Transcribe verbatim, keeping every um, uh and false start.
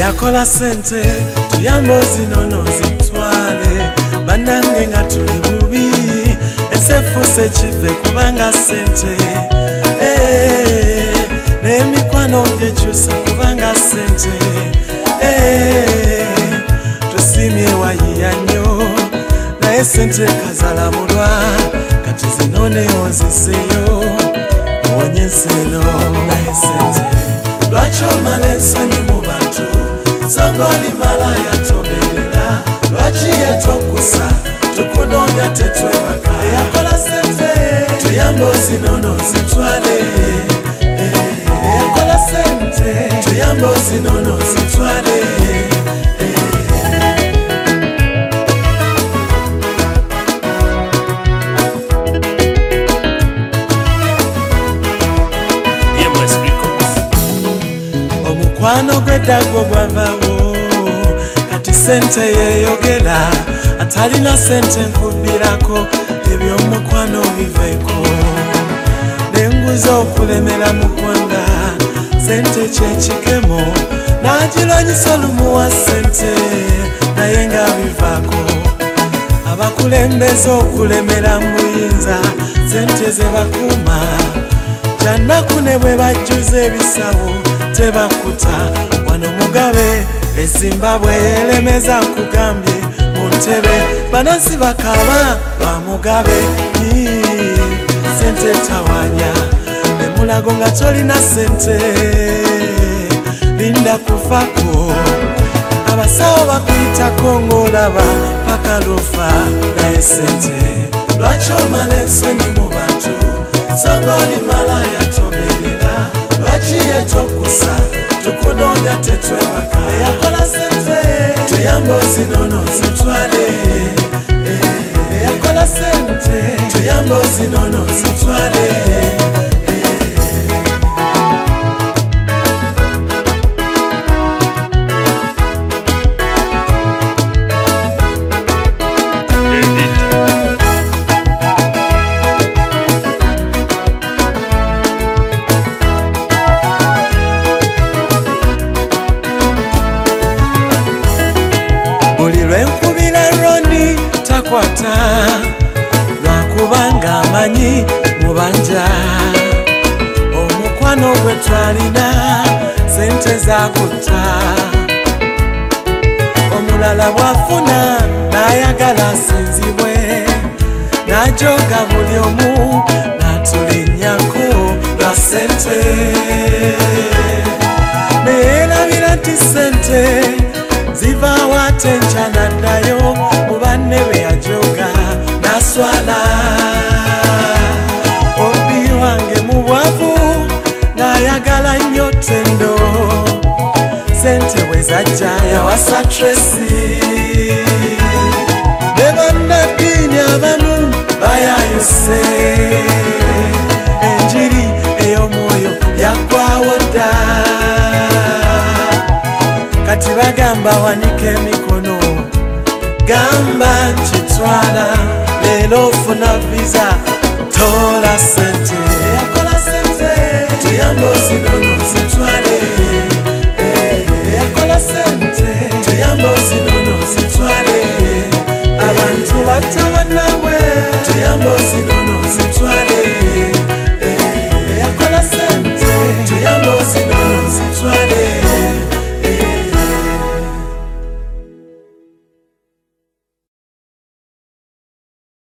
eyakola sente tuyambo zinono zitwale banange nga tuli bubi esefuse kife kubanga sente n'emikwano gyekyusa kubanga sente tusimye wayiya nnyo naye sente kazala mulwa kati zinonewo ziseyo onyeseno naye sente lwaki omala ensonyi mu bantu songa oli malaya toberera lwaki yetokusa tukunoonya tetwebaka eyakola sente tuyambo zinono zitwale eyakola sente tuyambo zinono zitwale omukwano gw'eddago gwavawo kati sente yeyogera atalina sente nkubbirako ebyomukwano biveeko nenguza okulemera mu ggwanga sente kyekikemo n'agirwanyisa olumuwa sente naye nga bivaako abakulembeza okulemera mu buyinza sente ze bakuuma jannaku ne bwe bajjuza ebisawo tebakuta wano mugabe ezimbabwe elemeza nkugambye mu ntebe banansi bakaba ba mugabe sente tawanya emulago nga tolina sente linda kufako abasawo bakuyitako ng'olaba paka lufa naye sente lwaki omala ensonyi mu bantu songa oli malaya toberera lwaki yetokusa tukunoonya tetwebaka eyakola sente tuyambo zinono zitwale eyakola sente tuyambo zinono zitwale takwata lwakubanga amanyi mubanja omukwano gwe twalina sente zakutta omulala bwafuna n'ayagala asinzibwe n'ajoga buli omu n'atulinnyako lwa sente neerabira nti sente zivaawo ate enkya n'addayo mubanne be yajoga n'aswala obi wange mu bwavu n'ayagala nnyo ttendo sente bwe zajja yawasa Tracy ne bannaddiini abamu bayayuse enjiri ey'omwoyo yaggwawo dda kati bagamba wanike emikono gamba nkitwala leero ofuna visa tola sente eyakola sente tuyambo zinono zitwale eyakola sente tuyambo zinono zitwale abantu bata